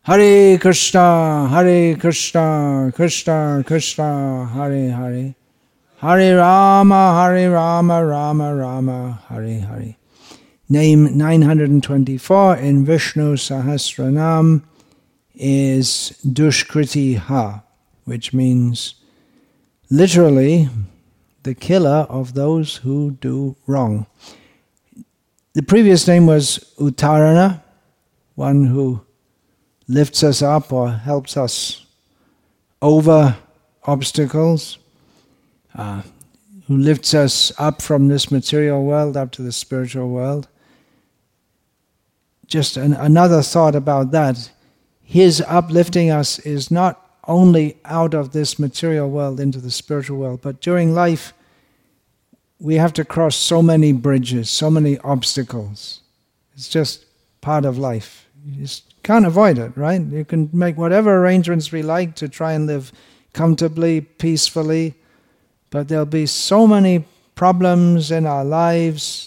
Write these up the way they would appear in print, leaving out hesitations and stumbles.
Hare Krishna, Krishna Krishna, Hare Hare, Hare Rama, Rama Rama, Hare Hare. Name 924 in Vishnu Sahasranam is Dushkriti Ha, which means literally the killer of those who do wrong. The previous name was Uttarana, one who lifts us up or helps us over obstacles, who lifts us up from this material world up to the spiritual world. Just another thought about that. His uplifting us is not only out of this material world into the spiritual world, but during life we have to cross so many bridges, so many obstacles. It's just part of life. You just can't avoid it, right? You can make whatever arrangements we like to try and live comfortably, peacefully, but there'll be so many problems in our lives.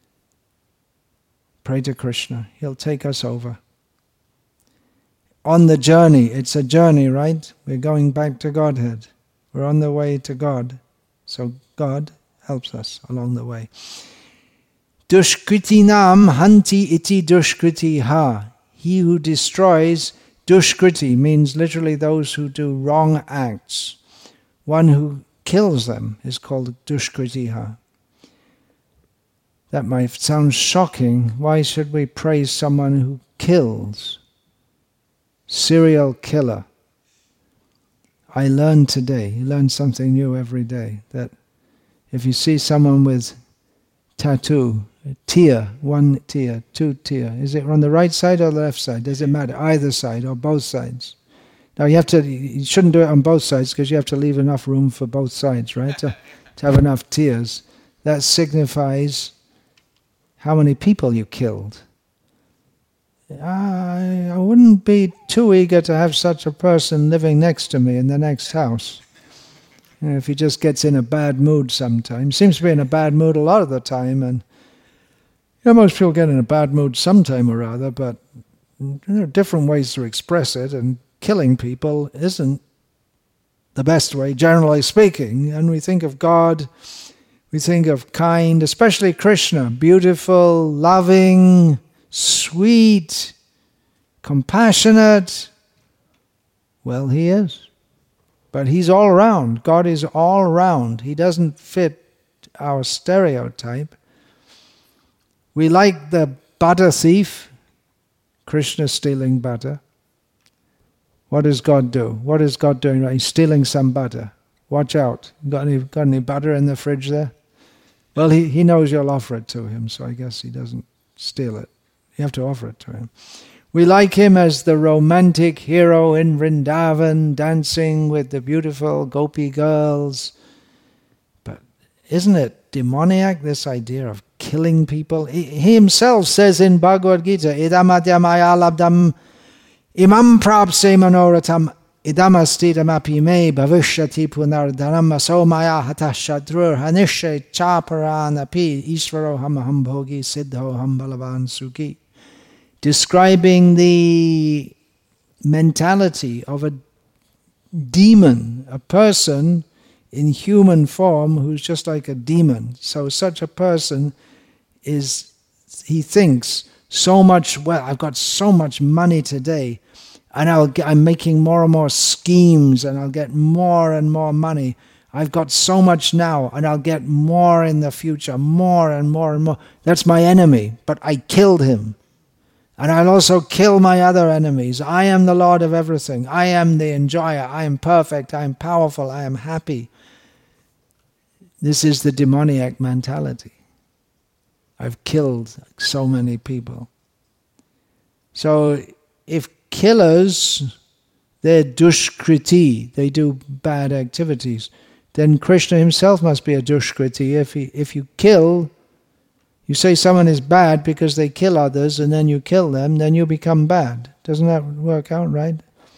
Pray to Krishna. He'll take us over. On the journey, it's a journey, right? We're going back to Godhead. We're on the way to God. So God helps us along the way. Dushkritinam hanti iti dushkriti ha. He who destroys, dushkriti means literally those who do wrong acts. One who kills them is called dushkriti ha. That might sound shocking. Why should we praise someone who kills? Serial killer. I learned today, you learn something new every day, that if you see someone with tattoo, tear, one tear, two tear, is it on the right side or the left side? Does it matter? Either side or both sides? Now you shouldn't do it on both sides because you have to leave enough room for both sides, right? To have enough tears. That signifies how many people you killed. I wouldn't be too eager to have such a person living next to me in the next house. You know, if he just gets in a bad mood sometimes. Seems to be in a bad mood a lot of the time, and most people get in a bad mood sometime or other, but there are different ways to express it, and killing people isn't the best way, generally speaking. And we think of God, we think of kind, especially Krishna, beautiful, loving, sweet, compassionate. Well, he is. But he's all around. God is all around. He doesn't fit our stereotype. We like the butter thief, Krishna stealing butter. What does God do? What is God doing? He's stealing some butter. Watch out. Got any butter in the fridge there? Well, he knows you'll offer it to him, so I guess he doesn't steal it. You have to offer it to him. We like him as the romantic hero in Vrindavan, dancing with the beautiful gopi girls. But isn't it demoniac, this idea of killing people? He himself says in Bhagavad Gita, Idam maya labdam imam prapse manoratam idam astidam api me bhavishyati punardhanam aso maya hatah shadrur hanishay chaparan api ishvaro hamaham bhogi siddho ham balavan sukhi. Describing the mentality of a demon, a person in human form who's just like a demon. So such a person he thinks so much, well, I've got so much money today, and I'm making more and more schemes, and I'll get more and more money. I've got so much now, and I'll get more in the future, more and more and more. That's my enemy, but I killed him. And I'll also kill my other enemies. I am the Lord of everything. I am the enjoyer. I am perfect. I am powerful. I am happy. This is the demoniac mentality. I've killed so many people. So if killers, they're dushkriti, they do bad activities, then Krishna himself must be a dushkriti. If you kill, you say someone is bad because they kill others, and then you kill them, then you become bad. Doesn't that work out, right?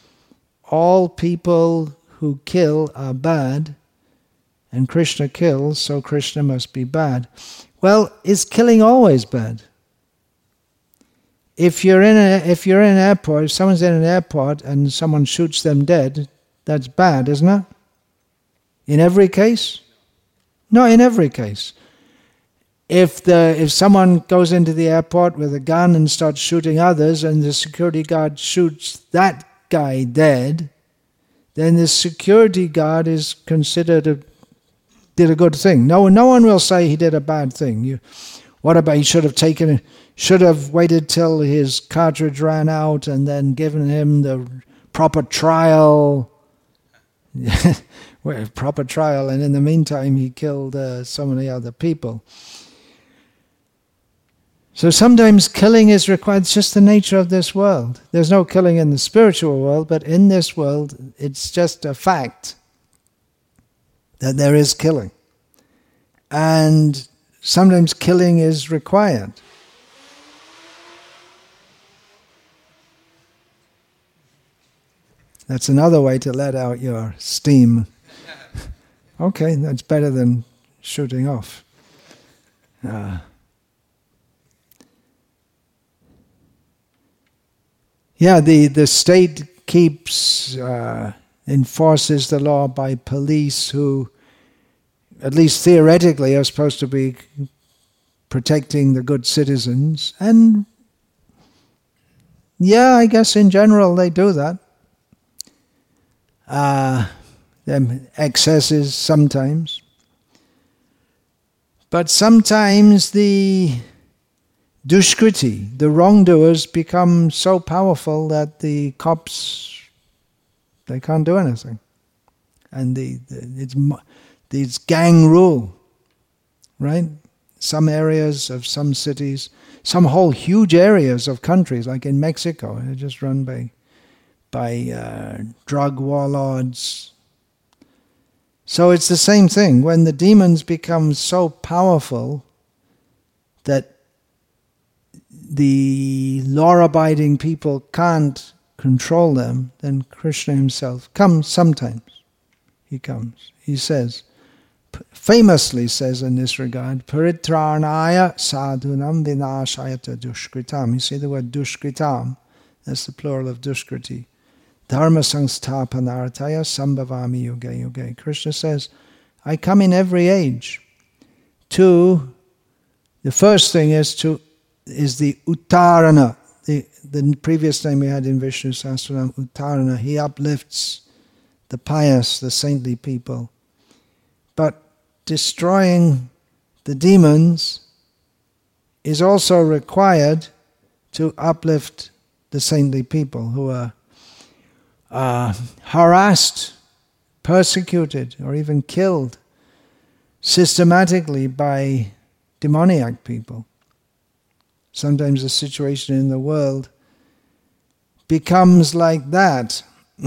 All people who kill are bad, and Krishna kills, so Krishna must be bad. Well, is killing always bad? if you're in an airport, if someone's in an airport and someone shoots them dead, that's bad, isn't it? In every case? No, in every case. If someone goes into the airport with a gun and starts shooting others, and the security guard shoots that guy dead, then the security guard is considered did a good thing. No one will say he did a bad thing. What about he should have waited till his cartridge ran out and then given him the proper trial. Well, proper trial, and in the meantime he killed so many other people. So sometimes killing is required. It's just the nature of this world. There's no killing in the spiritual world, but in this world it's just a fact that there is killing. And sometimes killing is required. That's another way to let out your steam. Okay, that's better than shooting off. The state enforces the law by police who, at least theoretically, are supposed to be protecting the good citizens. And yeah, I guess in general they do that. Excesses sometimes. But sometimes the dushkriti, the wrongdoers, become so powerful that the cops, they can't do anything. And it's gang rule, right? Some areas of some cities, some whole huge areas of countries, like in Mexico, they're just run by drug warlords. So it's the same thing. When the demons become so powerful that the law-abiding people can't control them, then Krishna himself comes sometimes. He comes. He says, famously says in this regard, Paritranaya sadhunam vinashayata dushkritam. You see the word dushkritam, that's the plural of dushkriti. Dharma sangsthapanartaya sambhavami yuge yuge. Krishna says, I come in every age the first thing is the uttarana. The previous name we had in Vishnu Sahasranam, uttarana. He uplifts the pious, the saintly people. But destroying the demons is also required to uplift the saintly people who are harassed, persecuted, or even killed systematically by demoniac people. Sometimes the situation in the world becomes like that.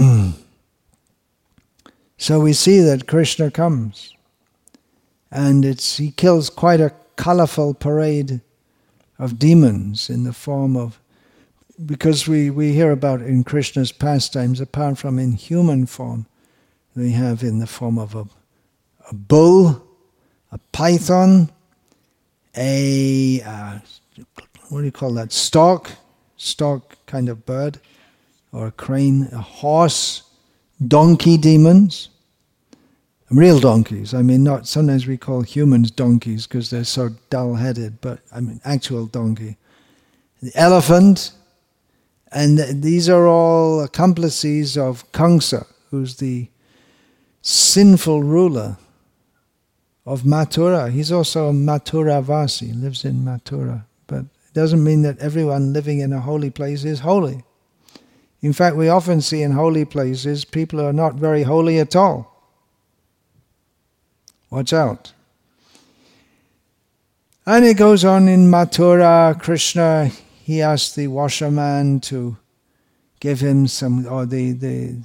So we see that Krishna comes, and he kills quite a colorful parade of demons in the form of, because we hear about in Krishna's pastimes, apart from in human form, we have in the form of a bull, a python, what do you call that? Stork kind of bird, or a crane, a horse, donkey demons, real donkeys. I mean, not sometimes we call humans donkeys because they're so dull-headed, but I mean actual donkey. The elephant, and these are all accomplices of Kamsa, who's the sinful ruler of Mathura. He's also a Mathuravasi, lives in Mathura. But it doesn't mean that everyone living in a holy place is holy. In fact, we often see in holy places people who are not very holy at all. Watch out. And it goes on in Mathura. Krishna, he asked the washerman to give him some, or the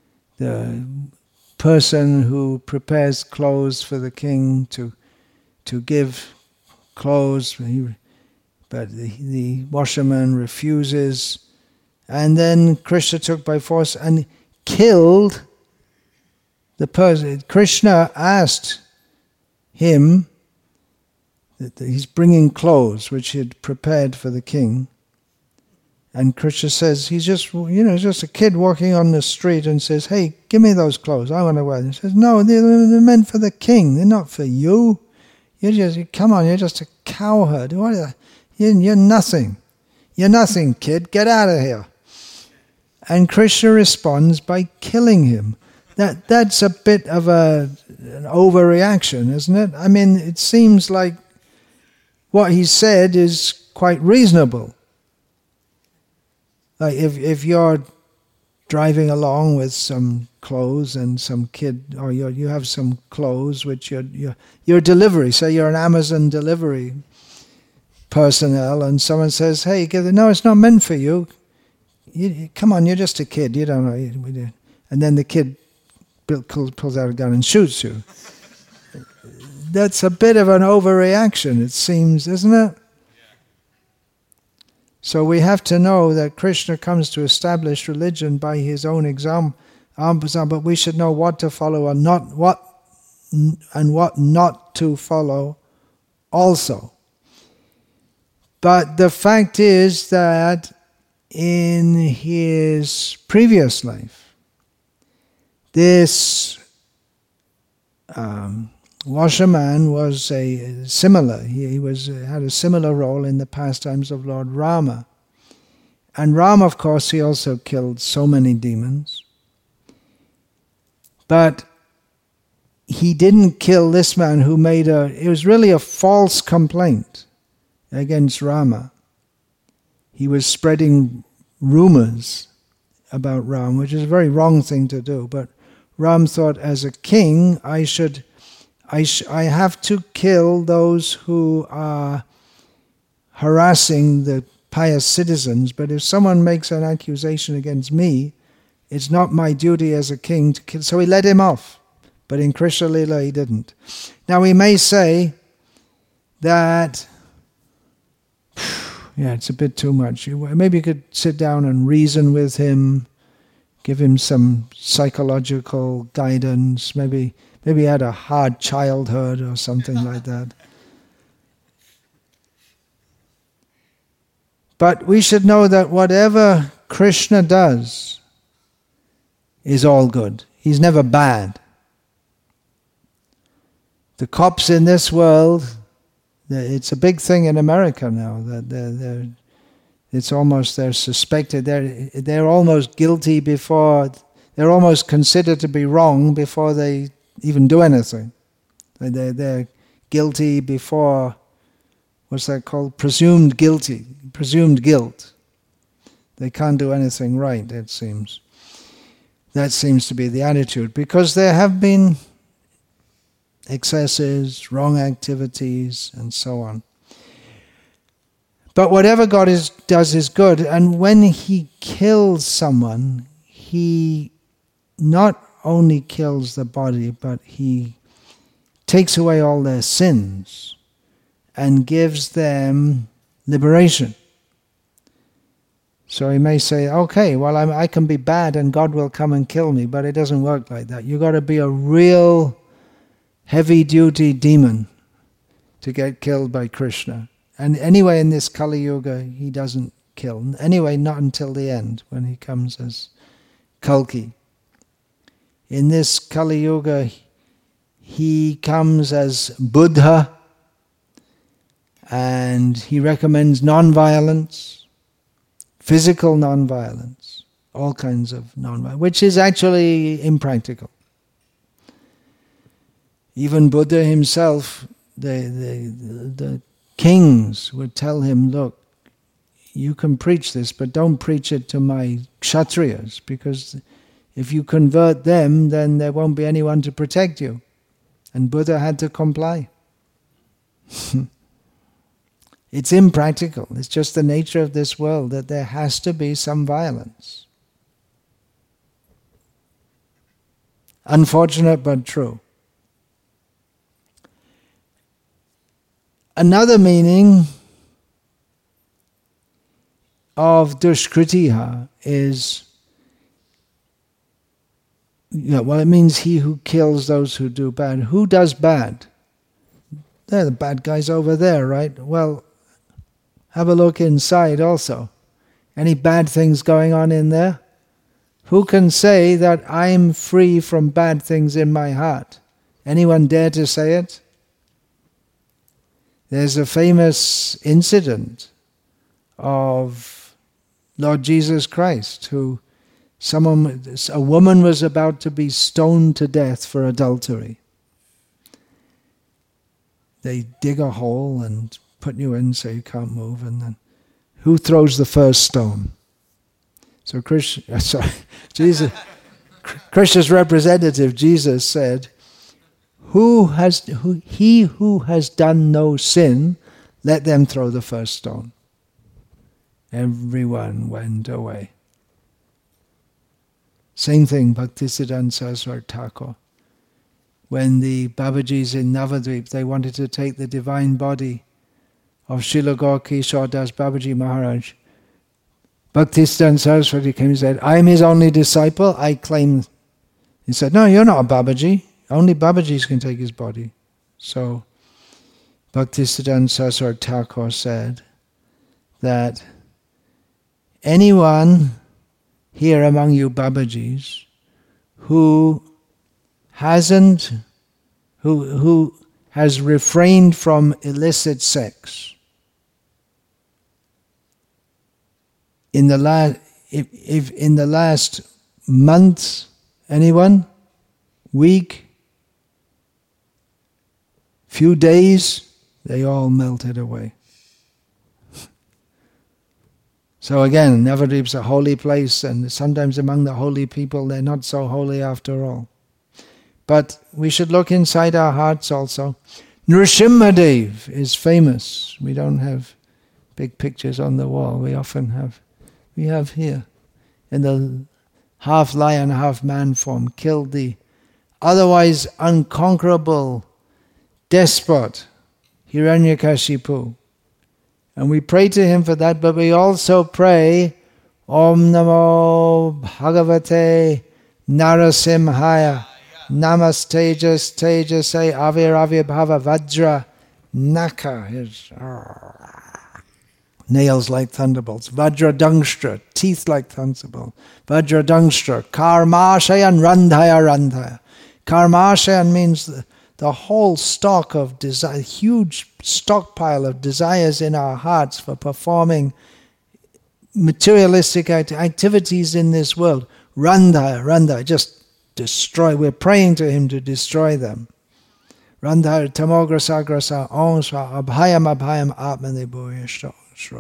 person who prepares clothes for the king to give clothes, but the washerman refuses, and then Krishna took by force and killed the person. Krishna asked him that he's bringing clothes which he had prepared for the king, And Krishna says, he's just a kid walking on the street and says, hey, give me those clothes, I want to wear them. He says, no, they're meant for the king, they're not for you. Come on, you're just a cowherd. You're nothing. You're nothing, kid, get out of here. And Krishna responds by killing him. That's a bit of an overreaction, isn't it? I mean, it seems like what he said is quite reasonable. Like if you're driving along with some clothes and some kid, or you have some clothes which your delivery, say you're an Amazon delivery personnel, and someone says, hey, no, it's not meant for you. Come on, you're just a kid, you don't know. And then the kid pulls out a gun and shoots you. That's a bit of an overreaction, it seems, isn't it? So we have to know that Krishna comes to establish religion by his own example, but we should know what to follow and what not to follow also. But the fact is that in his previous life, this washerman was similar. He had a similar role in the pastimes of Lord Rama. And Rama, of course, he also killed so many demons. But he didn't kill this man who it was really a false complaint against Rama. He was spreading rumors about Ram, which is a very wrong thing to do. But Ram thought, as a king, I have to kill those who are harassing the pious citizens, but if someone makes an accusation against me, it's not my duty as a king to kill. So he let him off. But in Krishna Lila he didn't. Now we may say that, it's a bit too much. Maybe you could sit down and reason with him, give him some psychological guidance, maybe he had a hard childhood or something like that. But we should know that whatever Krishna does is all good. He's never bad. The cops in this world, it's a big thing in America now, that they're suspected, they're almost guilty before, they're almost considered to be wrong before they even do anything. They're guilty before, what's that called? Presumed guilt. They can't do anything right, it seems. That seems to be the attitude, because there have been excesses, wrong activities, and so on. But whatever God does is good, and when he kills someone, he not only kills the body, but he takes away all their sins and gives them liberation. So he may say, okay, well, I can be bad and God will come and kill me, but it doesn't work like that. You've got to be a real heavy-duty demon to get killed by Krishna. And anyway, in this Kali Yuga, he doesn't kill. Anyway, not until the end, when he comes as Kalki. In this Kali Yuga, he comes as Buddha, and he recommends non-violence, physical non-violence, all kinds of non-violence, which is actually impractical. Even Buddha himself, the kings would tell him, look, you can preach this, but don't preach it to my kshatriyas, because if you convert them, then there won't be anyone to protect you. And Buddha had to comply. It's impractical. It's just the nature of this world that there has to be some violence. Unfortunate but true. Another meaning of dushkritiha is, it means he who kills those who do bad. Who does bad? They're the bad guys over there, right? Well, have a look inside also. Any bad things going on in there? Who can say that I'm free from bad things in my heart? Anyone dare to say it? There's a famous incident of Lord Jesus Christ, who a woman was about to be stoned to death for adultery. They dig a hole and put you in so you can't move, and then who throws the first stone? So Jesus, Krishna's representative, Jesus said, he who has done no sin, let them throw the first stone. Everyone went away. Same thing, Bhaktisiddhanta Saraswati Thakur. When the Babajis in Navadvip, they wanted to take the divine body of Srila Gaur Kishore Das Babaji Maharaj, Bhaktisiddhanta Saraswati came and said, I'm his only disciple, I claim. He said, no, you're not a Babaji. Only Babajis can take his body. So Bhaktisiddhanta Saraswati Thakur said that anyone here among you Babajis who has refrained from illicit sex in the last month, anyone, week, few days, they all melted away. So again, Navadvip's a holy place, and sometimes among the holy people they're not so holy after all. But we should look inside our hearts also. Nrsimhadev is famous. We don't have big pictures on the wall. We have here, in the half lion, half man form, killed the otherwise unconquerable despot, Hiranyakashipu. And we pray to him for that, but we also pray, Om Namo Bhagavate Narasimhaya, Namastejas Tejase Avir Bhava Vajra Naka, his nails like thunderbolts, Vajra Dangstra, teeth like thunderbolts, Vajra Dangstra, Karmashayan Randhaya Randhaya. Karmashayan means the whole stock of desire, huge stockpile of desires in our hearts for performing materialistic activities in this world. Randhaya, just destroy. We're praying to him to destroy them. Randhaya tamograsa grasa onsva abhayam atmanebhuyashto.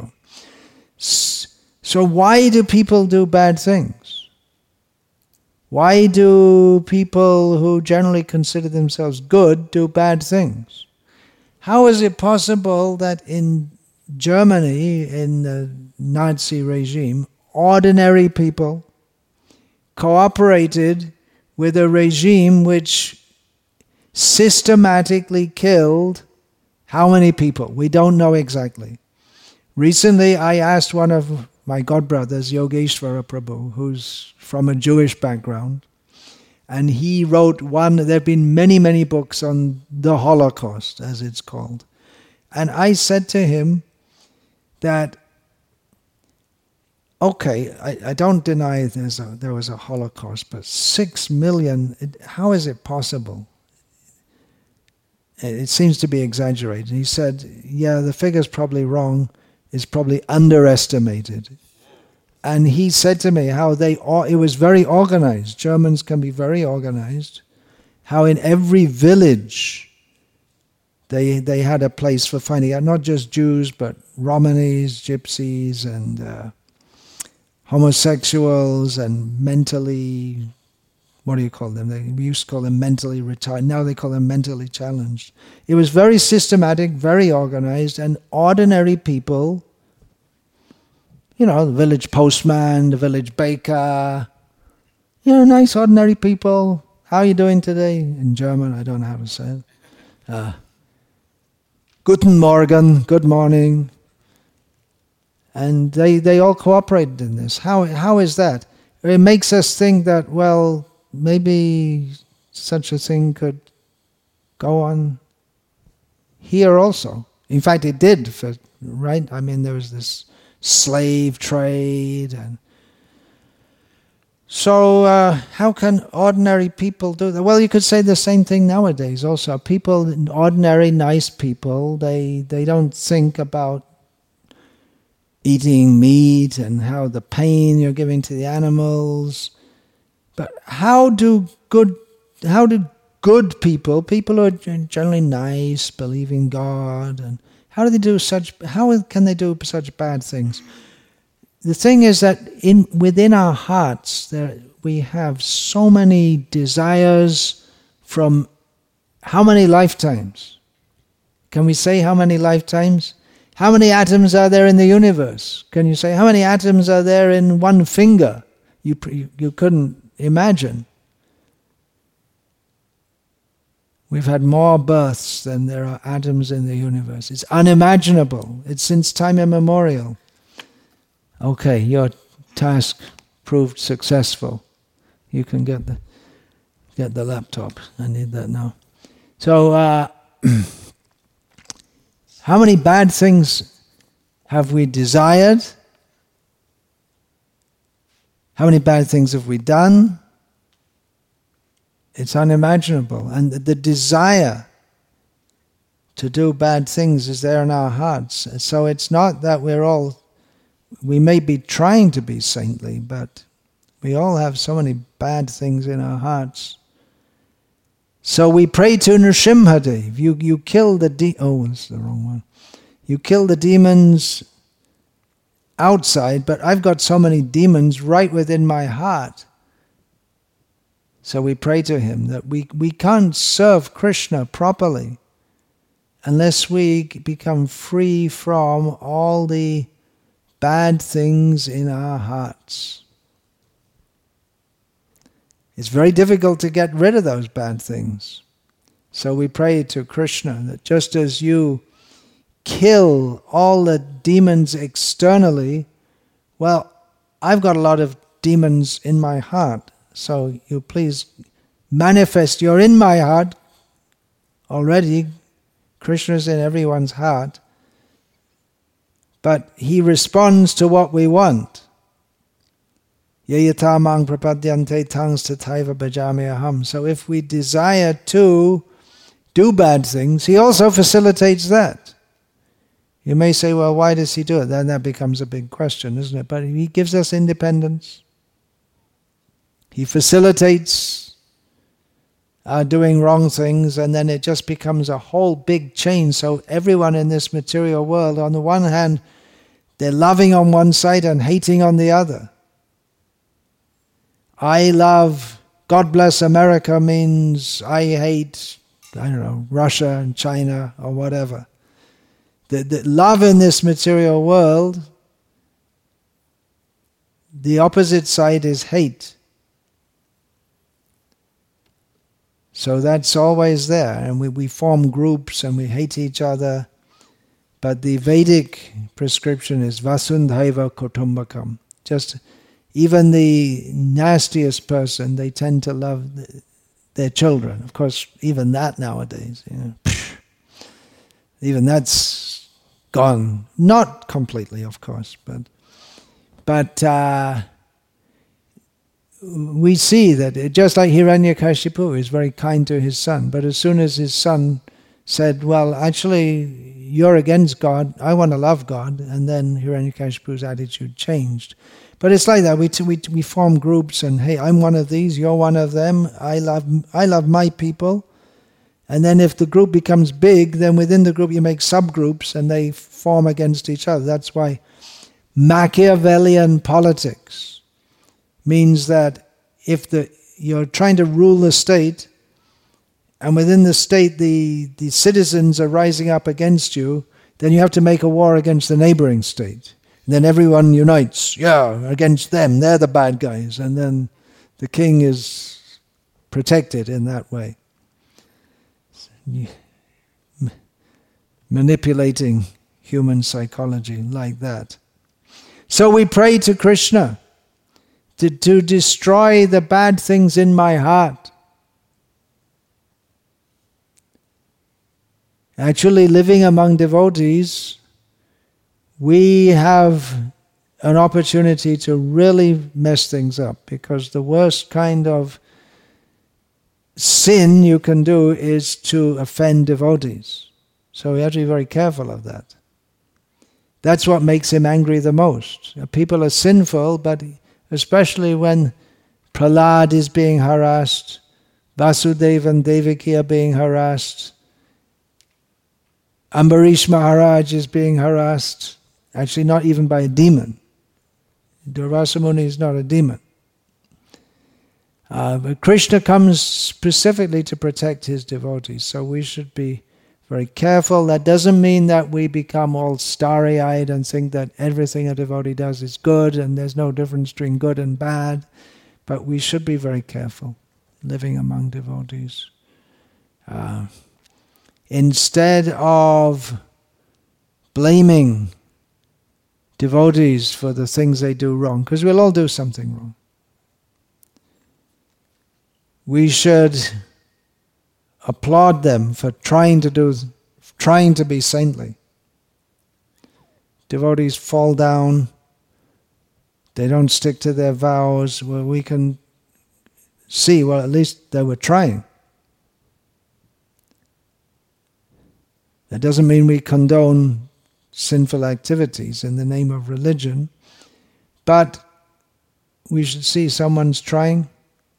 So why do people do bad things? Why do people who generally consider themselves good do bad things? How is it possible that in Germany, in the Nazi regime, ordinary people cooperated with a regime which systematically killed how many people? We don't know exactly. Recently, I asked one of my godbrothers, Yogeshwara Prabhu, who's from a Jewish background, and he wrote there have been many, many books on the Holocaust, as it's called. And I said to him that, okay, I don't deny there was a Holocaust, but 6 million, how is it possible? It seems to be exaggerated. He said, yeah, the figure's probably wrong, it's probably underestimated. And he said to me how it was very organized. Germans can be very organized. How in every village they had a place for finding out not just Jews, but Romanis, Gypsies, and homosexuals, and mentally, what do you call them? We used to call them mentally retarded. Now they call them mentally challenged. It was very systematic, very organized, and ordinary people, the village postman, the village baker, nice ordinary people. How are you doing today? In German, I don't know how to say it. Guten Morgen, good morning. And they all cooperated in this. How is that? It makes us think that, well, maybe such a thing could go on here also. In fact, it did, right? I mean, there was this slave trade. And so how can ordinary people do that? Well, you could say the same thing nowadays also. People, ordinary, nice people, they don't think about eating meat and how the pain you're giving to the animals. But how do good people who are generally nice, believe in God, and how can they do such bad things? The thing is that within our hearts we have so many desires from how many lifetimes? Can we say how many lifetimes? How many atoms are there in the universe? Can you say how many atoms are there in one finger? You couldn't imagine. We've had more births than there are atoms in the universe. It's unimaginable. It's since time immemorial. Okay, your task proved successful. You can get the laptop. I need that now. So, how many bad things have we desired? How many bad things have we done? It's unimaginable. And the desire to do bad things is there in our hearts. So it's not that we may be trying to be saintly, but we all have so many bad things in our hearts. So we pray to Nrsimhadev. You kill the that's the wrong one. You kill the demons outside, but I've got so many demons right within my heart. So we pray to him that we can't serve Krishna properly unless we become free from all the bad things in our hearts. It's very difficult to get rid of those bad things. So we pray to Krishna that just as you kill all the demons externally, well, I've got a lot of demons in my heart. So you please manifest. You're in my heart already. Krishna's in everyone's heart. But he responds to what we want. Yayata mang prapadyante tangs tataiva bhajami aham. So if we desire to do bad things, he also facilitates that. You may say, well, why does he do it? Then that becomes a big question, isn't it? But he gives us independence. He facilitates our doing wrong things, and then it just becomes a whole big chain. So everyone in this material world, on the one hand, they're loving on one side and hating on the other. I love, God bless America means I hate, Russia and China or whatever. The love in this material world, the opposite side is hate. So that's always there, and we form groups and we hate each other. But the Vedic prescription is Vasundhaiva Kutumbakam. Just even the nastiest person, they tend to love their children. Of course, even that nowadays, even that's gone. Not completely, of course, but we see that just like Hiranyakashipu is very kind to his son, but as soon as his son said, well, actually, you're against God, I want to love God, and then Hiranyakashipu's attitude changed. But it's like that, we form groups, and hey, I'm one of these, you're one of them, I love my people, and then if the group becomes big, then within the group you make subgroups, and they form against each other. That's why Machiavellian politics means that if you're trying to rule the state, and within the state the citizens are rising up against you, then you have to make a war against the neighboring state. And then everyone unites, against them, they're the bad guys, and then the king is protected in that way. Manipulating human psychology like that. So we pray to Krishna to destroy the bad things in my heart. Actually, living among devotees, we have an opportunity to really mess things up, because the worst kind of sin you can do is to offend devotees. So we have to be very careful of that. That's what makes him angry the most. People are sinful, but especially when Prahlad is being harassed, Vasudeva and Devaki are being harassed, Ambarish Maharaj is being harassed, actually not even by a demon. Durvasa Muni is not a demon. But Krishna comes specifically to protect his devotees, so we should be very careful. That doesn't mean that we become all starry-eyed and think that everything a devotee does is good and there's no difference between good and bad, but we should be very careful living among devotees. Instead of blaming devotees for the things they do wrong, because we'll all do something wrong, we should applaud them for trying to be saintly. Devotees fall down, they don't stick to their vows. Well, we can see, well, at least they were trying. That doesn't mean we condone sinful activities in the name of religion, but we should see someone's trying.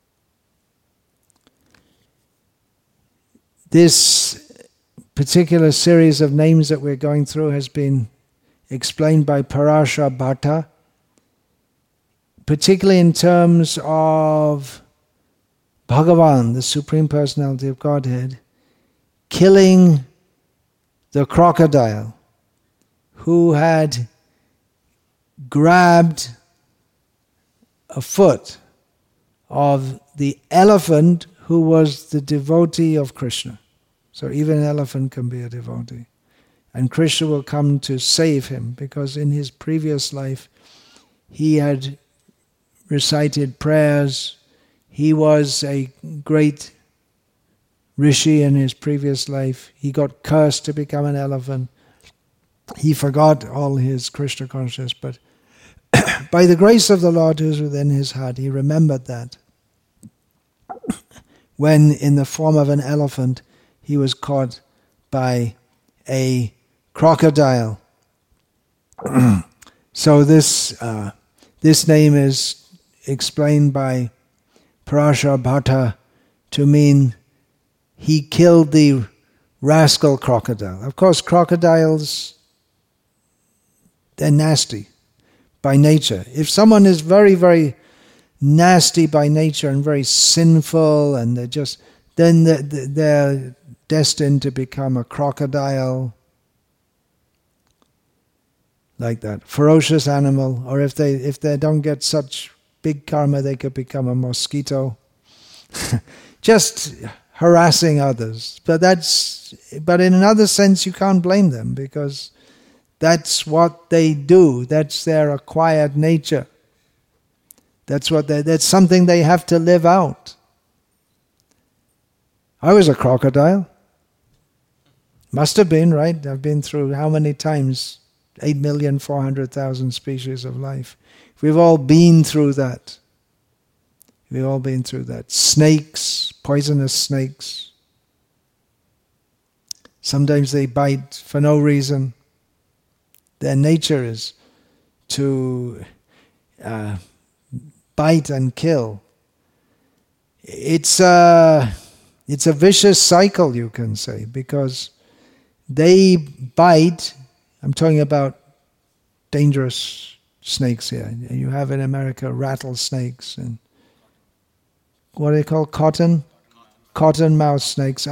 This particular series of names that we're going through has been explained by Parashar Bhatta, particularly in terms of Bhagavan, the Supreme Personality of Godhead, killing the crocodile who had grabbed a foot of the elephant who was the devotee of Krishna. So even an elephant can be a devotee. And Krishna will come to save him, because in his previous life he had recited prayers. He was a great rishi in his previous life. He got cursed to become an elephant. He forgot all his Krishna consciousness, but by the grace of the Lord who is within his heart, he remembered that when in the form of an elephant he was caught by a crocodile. So this name is explained by Parashar Bhatta to mean he killed the rascal crocodile. Of course, crocodiles, they're nasty by nature. If someone is very, very nasty by nature and very sinful, and then they're destined to become a crocodile, like that, ferocious animal. Or if they don't get such big karma, they could become a mosquito, just harassing others. But in another sense, you can't blame them, because that's what they do. That's their acquired nature. That's something they have to live out. I was a crocodile. Must have been, right? I've been through how many times? 8,400,000 species of life. We've all been through that. We've all been through that. Snakes, poisonous snakes. Sometimes they bite for no reason. Their nature is to bite and kill. It's a vicious cycle, you can say, because they bite. I'm talking about dangerous snakes here. You have in America rattlesnakes and what do they call cottonmouth snakes?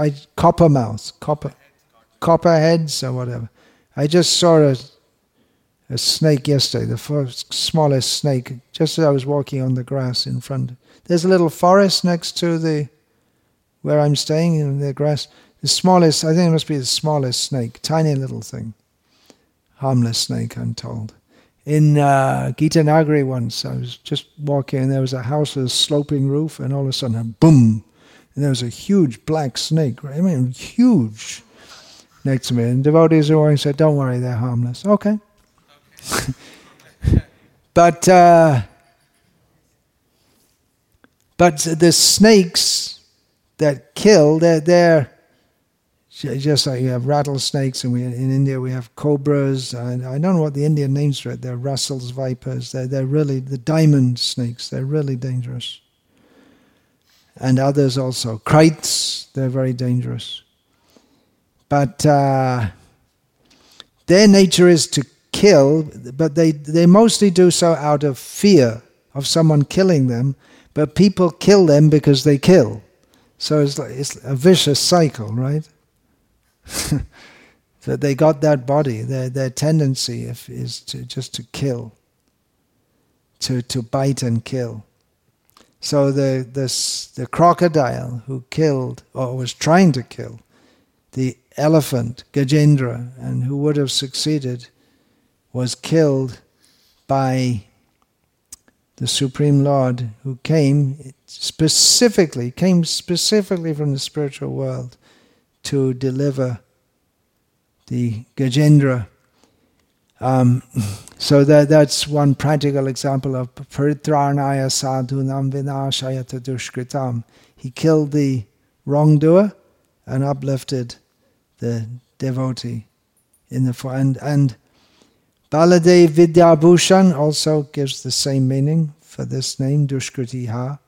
Copperheads or whatever. I just saw a snake yesterday, the first smallest snake, just as I was walking on the grass in front. There's a little forest next to where I'm staying in the grass. The smallest, I think it must be the smallest snake, tiny little thing. Harmless snake, I'm told. In Gita Nagari once, I was just walking and there was a house with a sloping roof, and all of a sudden, boom! And there was a huge black snake, right? I mean, huge, next to me. And devotees were walking said, "Don't worry, they're harmless." Okay. But the snakes that kill, they're just like you have rattlesnakes, and in India we have cobras. And I don't know what the Indian names for it. They're Russell's vipers. They're really the diamond snakes. They're really dangerous. And others also. Krites, they're very dangerous. But their nature is to kill, but they mostly do so out of fear of someone killing them. But people kill them because they kill. So it's a vicious cycle, right? So they got that body. Their tendency is to kill, to bite and kill. So the crocodile who killed, or was trying to kill, the elephant, Gajendra, and who would have succeeded, was killed by the Supreme Lord, who came specifically from the spiritual world to deliver the Gajendra. So that's one practical example of paritranaya sadhunam vinashayata dushkritam. He killed the wrongdoer and uplifted the devotee in the form. And Baladev Vidyabhushan also gives the same meaning for this name, Dushkritiha.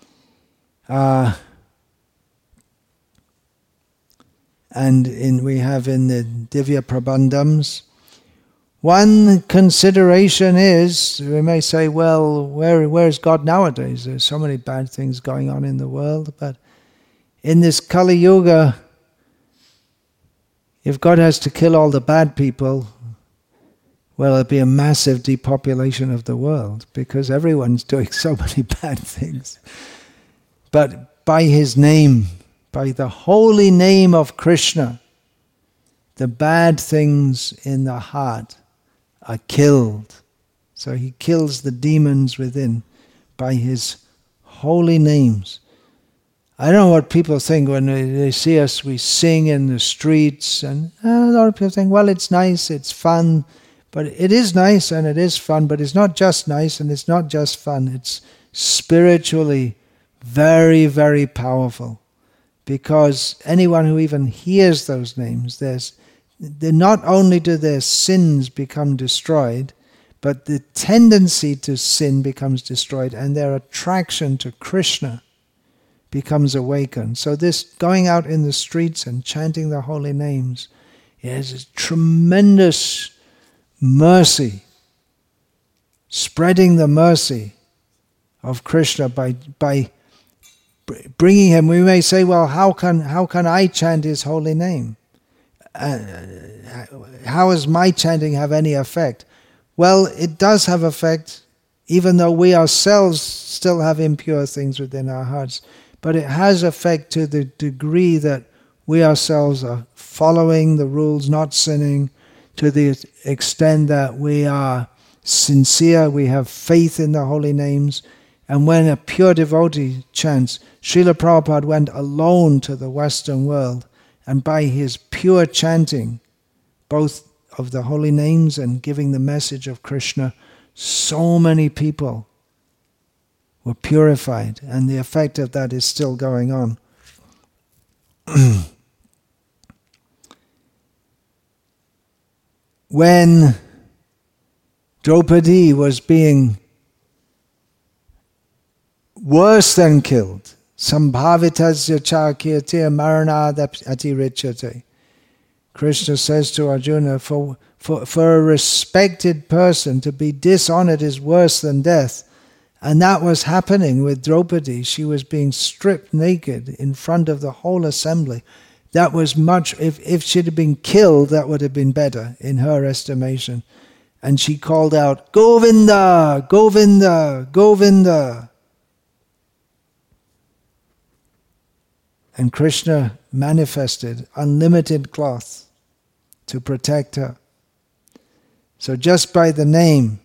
And we have in the Divya Prabandhams, one consideration is, we may say, well, where is God nowadays? There's so many bad things going on in the world, but in this Kali Yuga, if God has to kill all the bad people, well, it'll be a massive depopulation of the world, because everyone's doing so many bad things. But by His name, by the holy name of Krishna, the bad things in the heart are killed. So He kills the demons within by His holy names. I don't know what people think when they see us, we sing in the streets, and a lot of people think, well, it's nice, it's fun. But it is nice and it is fun, but it's not just nice and it's not just fun. It's spiritually very, very powerful. Because anyone who even hears those names, not only do their sins become destroyed, but the tendency to sin becomes destroyed, and their attraction to Krishna becomes awakened. So this going out in the streets and chanting the holy names is a tremendous mercy, spreading the mercy of Krishna by bringing Him. We may say, well, how can I chant His holy name? How does my chanting have any effect? Well, it does have effect, even though we ourselves still have impure things within our hearts. But it has effect to the degree that we ourselves are following the rules, not sinning, to the extent that we are sincere, we have faith in the holy names. And when a pure devotee chants, Srila Prabhupada went alone to the Western world, and by his pure chanting, both of the holy names and giving the message of Krishna, so many people were purified, and the effect of that is still going on. When Draupadi was being worse than killed, Sambhavitasya cha kirtir maranad atirichyate. Krishna says to Arjuna, for a respected person to be dishonored is worse than death. And that was happening with Draupadi. She was being stripped naked in front of the whole assembly. That was much, if she'd have been killed, that would have been better in her estimation. And she called out, Govinda, Govinda, Govinda. And Krishna manifested unlimited cloth to protect her. So just by the name,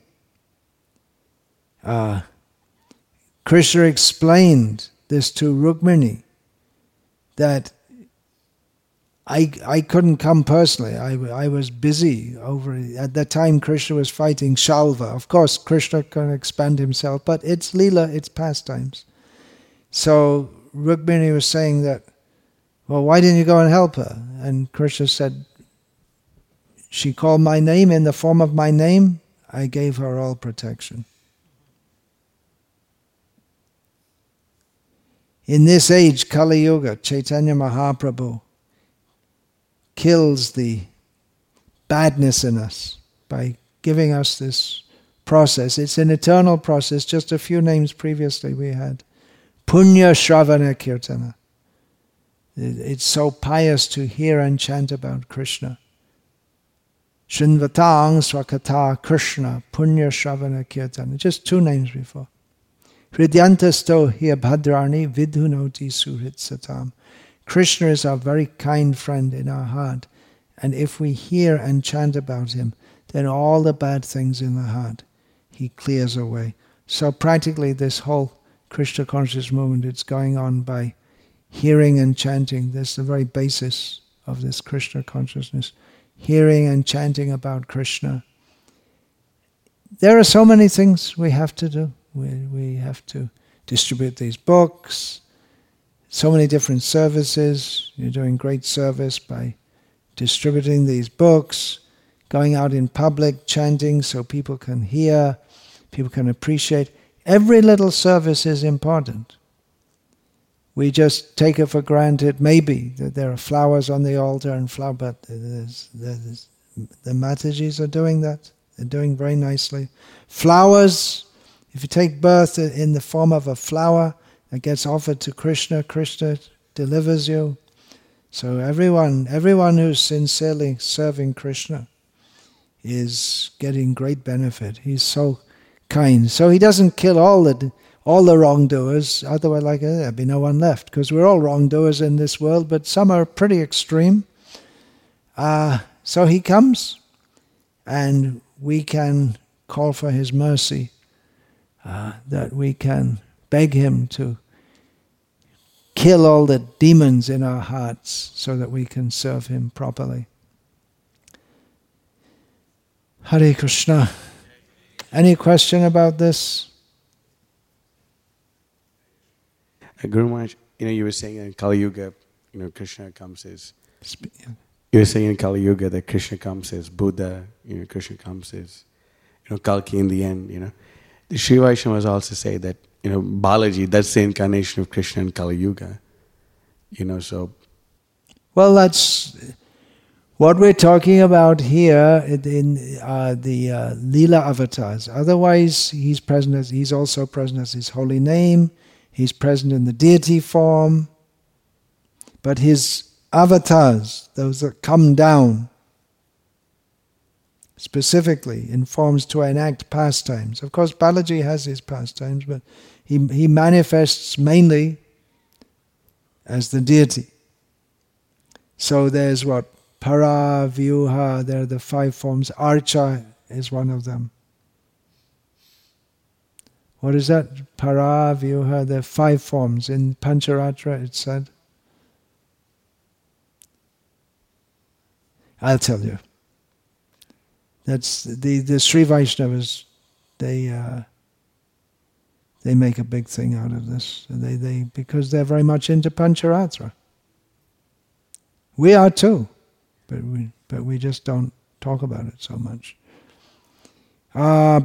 Krishna explained this to Rukmini, that I couldn't come personally. I was busy at that time. Krishna was fighting Shalva. Of course, Krishna can expand himself, but it's Leela, it's pastimes. So Rukmini was saying that, well, why didn't you go and help her? And Krishna said, she called my name in the form of my name, I gave her all protection. In this age, Kali Yuga, Chaitanya Mahaprabhu kills the badness in us by giving us this process. It's an eternal process. Just a few names previously we had. Punya Shravana Kirtana. It's so pious to hear and chant about Krishna. Shinvatang Swakata Krishna Punya Shravana Kirtana. Just two names before. Hridyantasto Hiabhadrani Vidhunoti Suhrit Satam. Krishna is our very kind friend in our heart. And if we hear and chant about him, then all the bad things in the heart, he clears away. So practically this whole Krishna conscious movement, it's going on by hearing and chanting. That's the very basis of this Krishna consciousness. Hearing and chanting about Krishna. There are so many things we have to do. We have to distribute these books, so many different services. You're doing great service by distributing these books, going out in public, chanting so people can hear, people can appreciate. Every little service is important. We just take it for granted, maybe, that there are flowers on the altar and but the Matajis are doing that. They're doing very nicely. Flowers, if you take birth in the form of a flower that gets offered to Krishna, Krishna delivers you. So everyone who's sincerely serving Krishna is getting great benefit. He's so kind. So he doesn't kill all the wrongdoers, otherwise there'd be no one left, because we're all wrongdoers in this world, but some are pretty extreme. So he comes, and we can call for his mercy, that we can beg him to kill all the demons in our hearts so that we can serve him properly. Hare Krishna. Any question about this? Guru Maharaj, you were saying in Kali Yuga, Krishna comes as... You were saying in Kali Yuga that Krishna comes as Buddha, Krishna comes as, Kalki in the end, The Sri Vaishnavas also say that, Balaji, that's the incarnation of Krishna in Kali Yuga, so... Well, that's... What we're talking about here in the Leela avatars. Otherwise, he's also present as his holy name. He's present in the deity form. But his avatars, those that come down, specifically in forms to enact pastimes. Of course, Balaji has his pastimes, but he manifests mainly as the deity. So there's what? Para, Vyuha, there are the 5 forms. Archa is one of them. What is that? Para, Vyuha, there are 5 forms. In Pancharatra it said. I'll tell you. That's the Sri Vaishnavas, they make a big thing out of this. Because they're very much into Pancharatra. We are too. But we just don't talk about it so much. Para,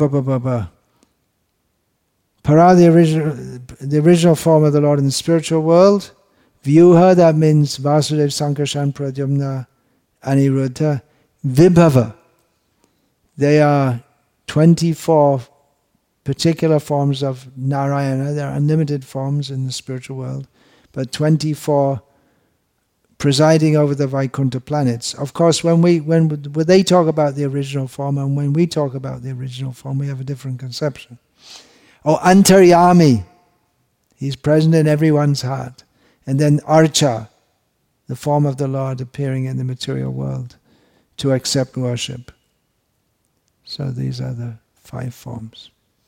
the original form of the Lord in the spiritual world. Vyuha, that means Vasudev, Sankarshan, Pradyumna, Aniruddha. Vibhava, they are 24 particular forms of Narayana. There are unlimited forms in the spiritual world, but 24 presiding over the Vaikuntha planets. Of course, when they talk about the original form and when we talk about the original form, we have a different conception. Antaryami, he's present in everyone's heart. And then Archa, the form of the Lord appearing in the material world to accept worship. So these are the 5 forms.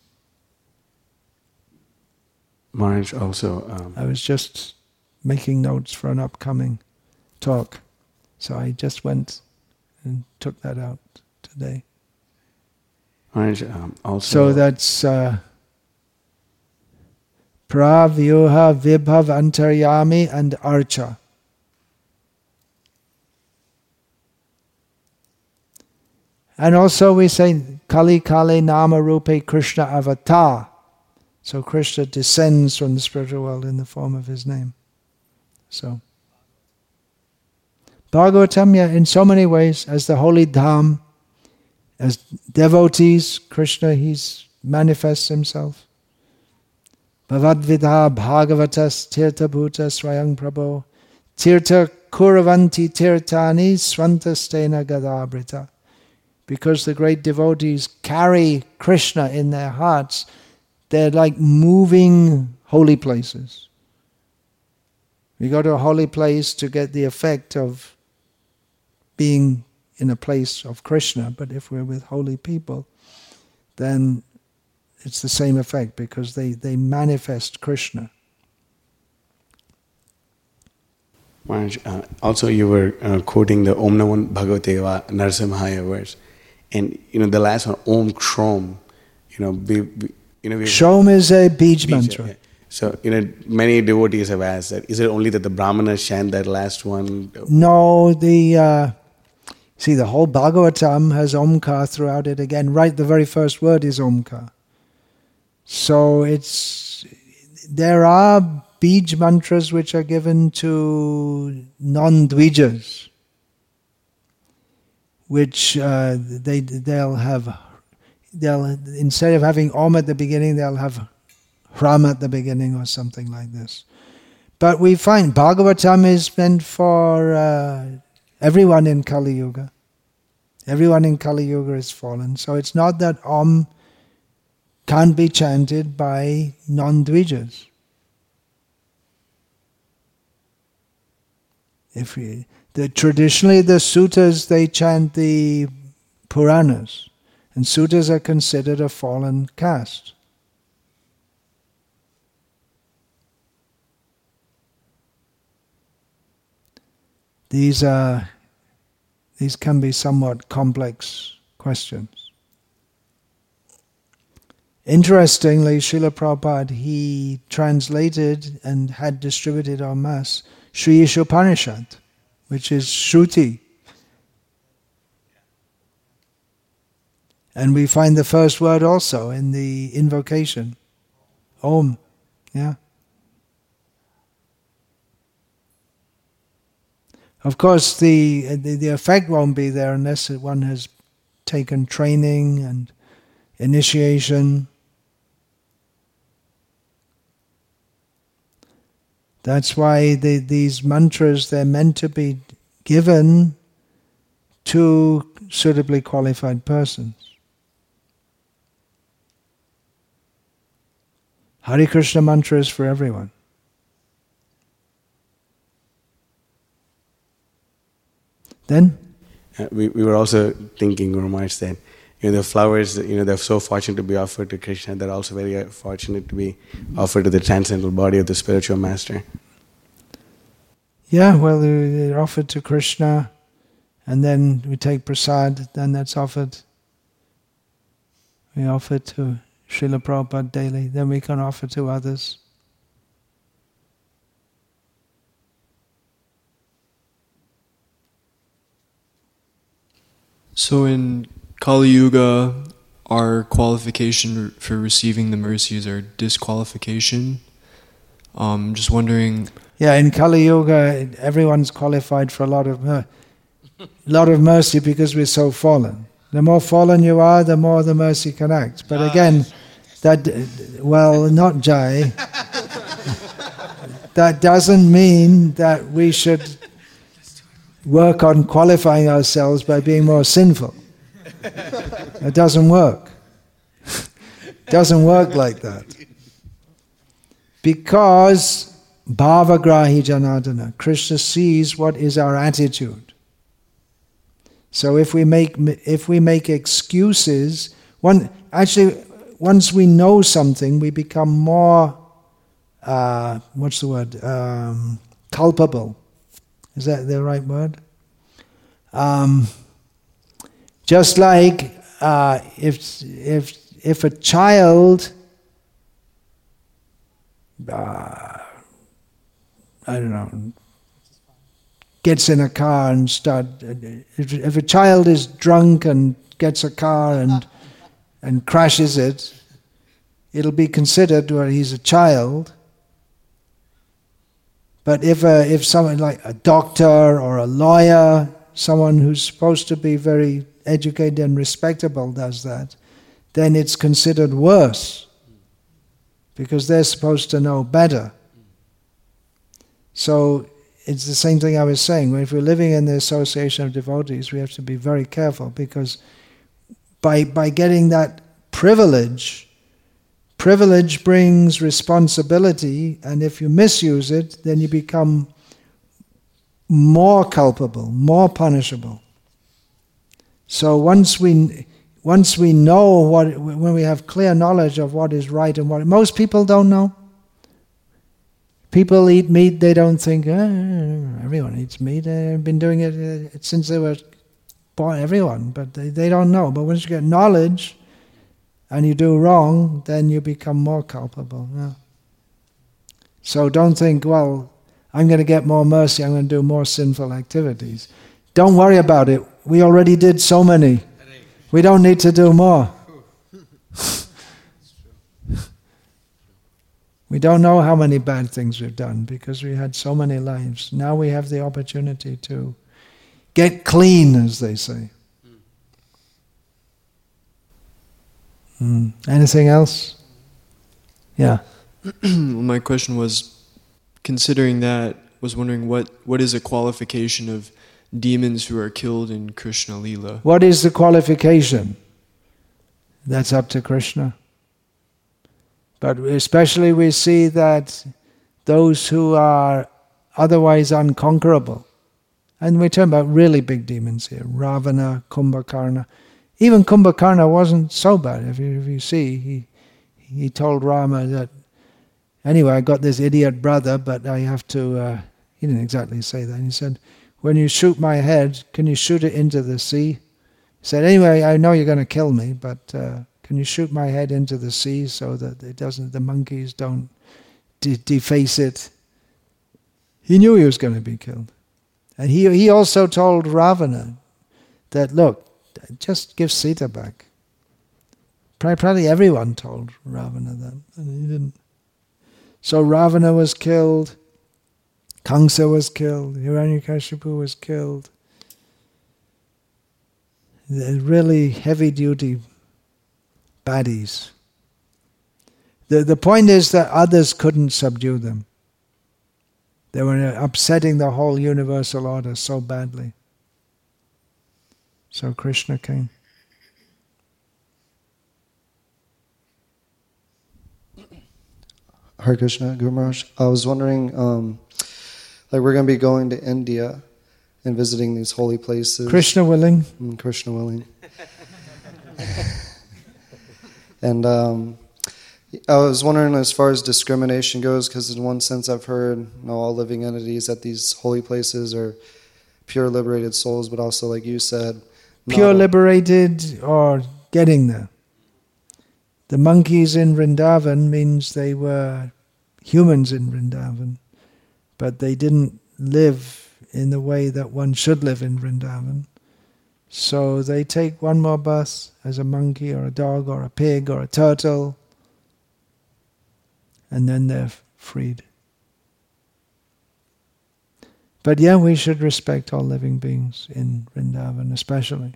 Maharaj also... I was just making notes for an upcoming talk. So I just went and took that out today. Also, so that's Pravyuha, Vibhav, Antaryami and Archa. And also we say Kali Kale Nama Rupe Krishna Avatar. So Krishna descends from the spiritual world in the form of his name. So Bhagavatam, in so many ways, as the holy dham, as devotees, Krishna, he's manifests himself. Bhavadvidha Bhagavatas Tirtha Bhuta Swayang Prabho Tirtha Kuravanti Tirtani Svantastena Gadabrita. Because the great devotees carry Krishna in their hearts, they're like moving holy places. We go to a holy place to get the effect of being in a place of Krishna, but if we're with holy people, then it's the same effect because they manifest Krishna. Maharaj, also you were quoting the Om Namo Bhagavate Narasimhaya verse, and the last one, Om Kshom, Kshom is a bij mantra. Yeah. So many devotees have asked that. Is it only that the Brahmanas chant that last one? No, the whole Bhagavatam has Omkar throughout it again. Right, the very first word is Omkar. So there are bij mantras which are given to non-dvijas, which they'll instead of having Om at the beginning, they'll have Hram at the beginning or something like this. But we find Bhagavatam is meant for everyone in Kali Yuga. Everyone in Kali Yuga is fallen. So it's not that Om can't be chanted by non-dvijas. Traditionally the suttas, they chant the Puranas, and suttas are considered a fallen caste. These can be somewhat complex questions. Interestingly, Srila Prabhupada, he translated and had distributed en masse Sri Ishopanishad, which is Shruti. And we find the first word also in the invocation, Om. Yeah. Of course, the effect won't be there unless one has taken training and initiation. That's why these mantras, they're meant to be given to suitably qualified persons. Hare Krishna mantra is for everyone. Then? We were also thinking, Guru Maharaj, that the flowers, they're so fortunate to be offered to Krishna. They're also very fortunate to be offered to the transcendental body of the spiritual master. Yeah, well, they're offered to Krishna, and then we take prasad, then that's offered. We offer to Srila Prabhupada daily, then we can offer to others. So in Kali Yuga, our qualification for receiving the mercies are disqualification. Just wondering. Yeah, in Kali Yuga, everyone's qualified for a lot of mercy because we're so fallen. The more fallen you are, the more the mercy can act. But again, not Jai. That doesn't mean that we should work on qualifying ourselves by being more sinful. It doesn't work. It doesn't work like that. Because Bhavagrahi Janardana, Krishna sees what is our attitude. So if we make excuses, once we know something, we become more, culpable. Is that the right word? Just like if a child, I don't know, gets in a car and if a child is drunk and gets a car and crashes it, it'll be considered, well, he's a child. But if someone like a doctor or a lawyer, someone who's supposed to be very educated and respectable does that, then it's considered worse, because they're supposed to know better. So it's the same thing I was saying. If we're living in the association of devotees, we have to be very careful, because by getting that privilege brings responsibility, and if you misuse it, then you become more culpable, more punishable. So once we know when we have clear knowledge of what is right and what most people don't know. People eat meat, they don't think, everyone eats meat, they've been doing it since they were born, everyone, but they don't know. But once you get knowledge and you do wrong, then you become more culpable. Yeah. So don't think, well, I'm going to get more mercy, I'm going to do more sinful activities. Don't worry about it. We already did so many. We don't need to do more. We don't know how many bad things we've done because we had so many lives. Now we have the opportunity to get clean, as they say. Anything else? Yeah. My question was, considering that, was wondering what is a qualification of demons who are killed in Krishna Leela? What is the qualification? That's up to Krishna. But especially we see that those who are otherwise unconquerable, and we're talking about really big demons here, Ravana, Kumbhakarna. Even Kumbhakarna wasn't so bad. If you see, he told Rama that, anyway, I got this idiot brother, but I have to, he didn't exactly say that. He said, when you shoot my head, can you shoot it into the sea? He said, anyway, I know you're going to kill me, but can you shoot my head into the sea so that the monkeys don't deface it? He knew he was going to be killed. And he also told Ravana that, look, just give Sita back. Probably everyone told Ravana that, and he didn't. So Ravana was killed, Kamsa was killed, Hiranyakashipu was killed. They're really heavy-duty baddies. The point is that others couldn't subdue them. They were upsetting the whole universal order so badly. So Krishna came. Hare Krishna, Guru Maharaj. I was wondering, we're going to be going to India and visiting these holy places. Krishna willing. Krishna willing. And I was wondering, as far as discrimination goes, because in one sense I've heard all living entities at these holy places are pure liberated souls, but also, like you said, pure liberated or getting there. The monkeys in Vrindavan means they were humans in Vrindavan, but they didn't live in the way that one should live in Vrindavan. So they take one more birth as a monkey or a dog or a pig or a turtle, and then they're freed. But yeah, we should respect all living beings in Vrindavan especially.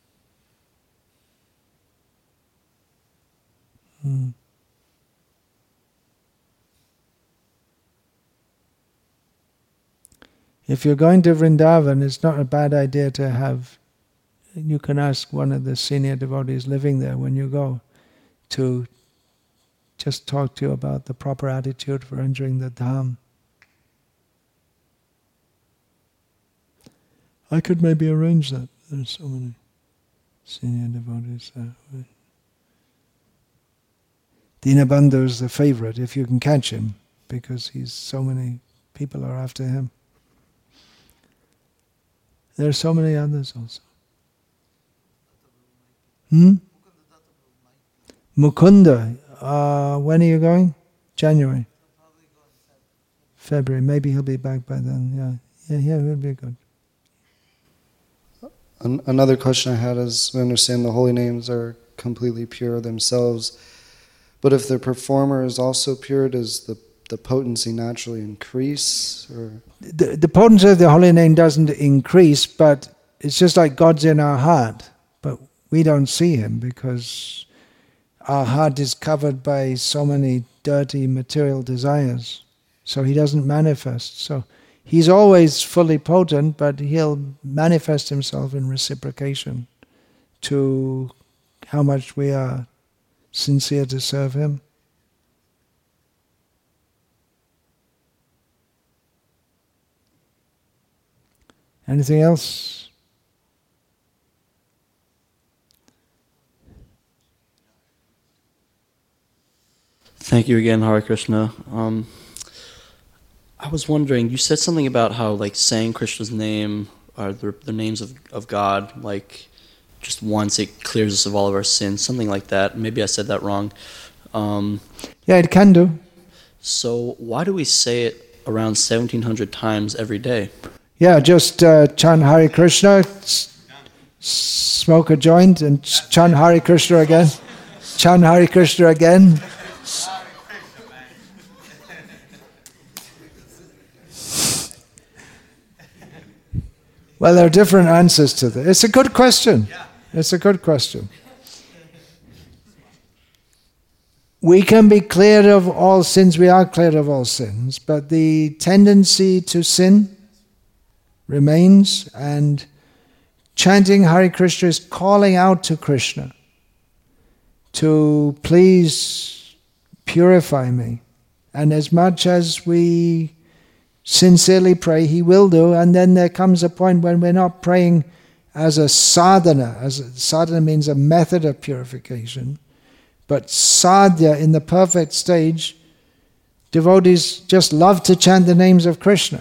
If you're going to Vrindavan, it's not a bad idea to have, you can ask one of the senior devotees living there when you go to just talk to you about the proper attitude for entering the Dham. I could maybe arrange that. There's so many senior devotees there. Dinabandhu is the favorite, if you can catch him, because so many people are after him. There are so many others also. Mukunda, when are you going? January? February. Maybe he'll be back by then. Yeah, he'll be good. Another question I had is, we understand the holy names are completely pure themselves, but if the performer is also pure, does the potency naturally increase? Or The potency of the holy name doesn't increase, but it's just like God's in our heart, but we don't see Him because our heart is covered by so many dirty material desires, so He doesn't manifest. So He's always fully potent, but He'll manifest Himself in reciprocation to how much we are sincere to serve Him. Anything else? Thank you again, Hare Krishna. I was wondering, you said something about how like saying Krishna's name or the names of God, like just once it clears us of all of our sins, something like that. Maybe I said that wrong. Yeah, it can do. So why do we say it around 1,700 times every day? Yeah, just chant Hare Krishna, smoke a joint and chant Hare Krishna again. Chant Hare Krishna again. Well, there are different answers to that. It's a good question. It's a good question. We can be cleared of all sins. We are cleared of all sins. But the tendency to sin remains, and chanting Hare Krishna is calling out to Krishna to please purify me. And as much as we sincerely pray, He will do, and then there comes a point when we're not praying as a sadhana. Sadhana means a method of purification, but sadhya, in the perfect stage, devotees just love to chant the names of Krishna.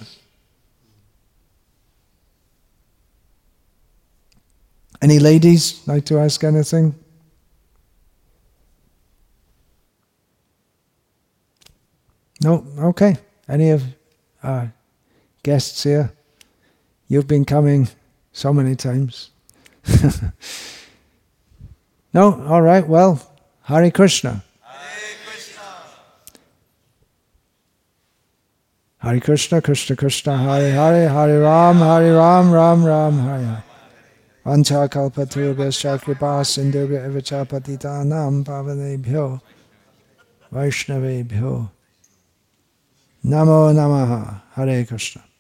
Any ladies like to ask anything? No? Okay. Any of our guests here? You've been coming so many times. No? All right. Well, Hare Krishna. Hare Krishna. Hare Krishna, Krishna Krishna, Hare Hare, Hare Ram, Ram Ram, Hare Hare. Vancha kalpatarubhyascha kripa sindhubhya eva cha patitanam pavanebhyo Vaishnavebhyo Namo Namaha. Hare Krishna.